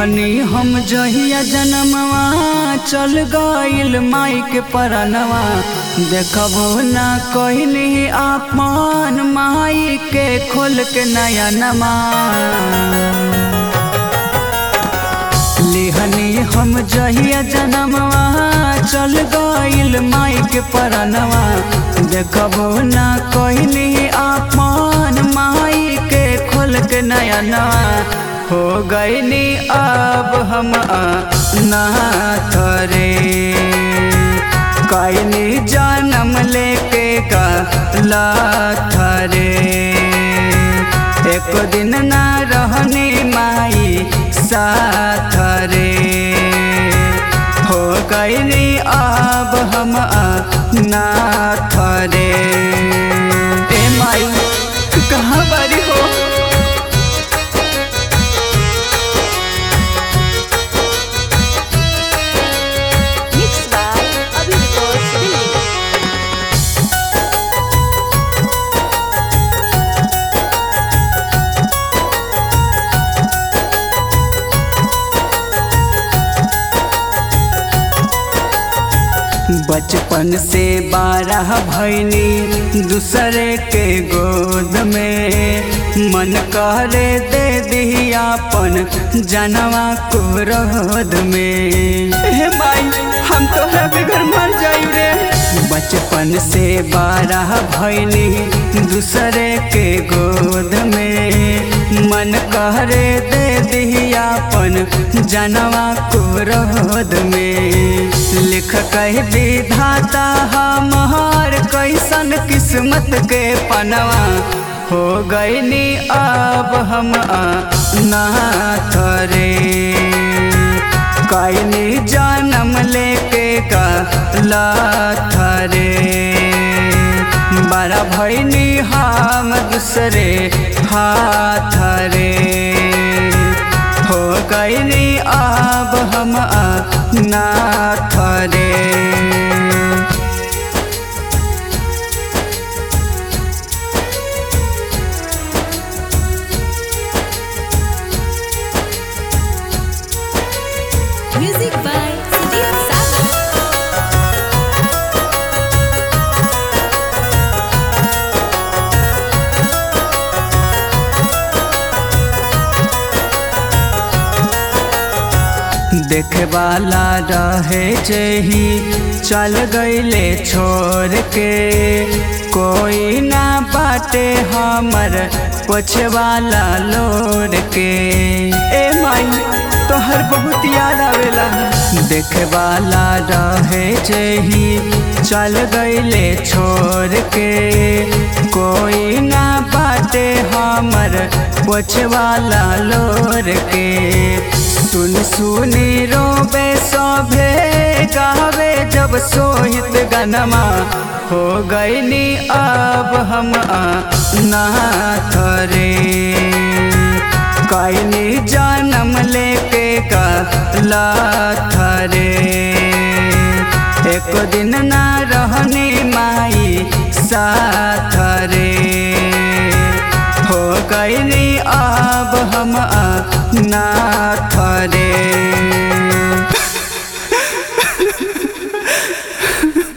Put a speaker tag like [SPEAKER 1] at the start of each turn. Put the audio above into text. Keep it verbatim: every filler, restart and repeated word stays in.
[SPEAKER 1] लिहनी हम जहिया जनमवा चल गइल माई के परनवा देखबो ना कहली आपन माई के खोल के नया नमा लिहनी हम जहिया जनमवा चल गइल माई के परनवा देखबो ना कहली आपन माई के खोल के नया नवा हो गईनी अब हम अनाथ रे कईनी जन्म लेके गलत रे एक दिन ना रहनी माई साथ रे हो गईनी अब हम अनाथ रे ए माई कहाँ बारी हो बचपन से बारह भैनी दूसरे के गोद में मन करे दे दियापन जनवा को रोद में हे माई हम तो बेघर मर जाई रे बचपन से बारह भैनी दूसरे के गोद में मन करे दे दियापन जनवा को रोद में लिख कह विधाता हमार कैसन किस्मत के पनवा हो गईनी अब हम अनाथ रे कईनी जन्म लेके गलत रे बड़ा भईनी हम दूसरे हाथ रे हो गईनी अब हम अनाथ रे
[SPEAKER 2] Music by Sudeep Sagar.
[SPEAKER 1] देखे वाला रहे जेही चल गईले छोड़ के कोई ना बाटे हमर पोछे वाला लोड़ के ए माई तोहर बहुत याद आवेला देखे वाला रहे जेही चल गईले छोड़ के कोई ना बाटे हमर पोछे वाला लोड़ के सुन सुनी रोबे सोभे गावे जब सोहित गनमा हो गईनी अब हम अनाथ रे कईनी जन्म लेके गलत रे एक दिन ना रहनी माई साथ रे हो गईनी अब हम अनाथ रे।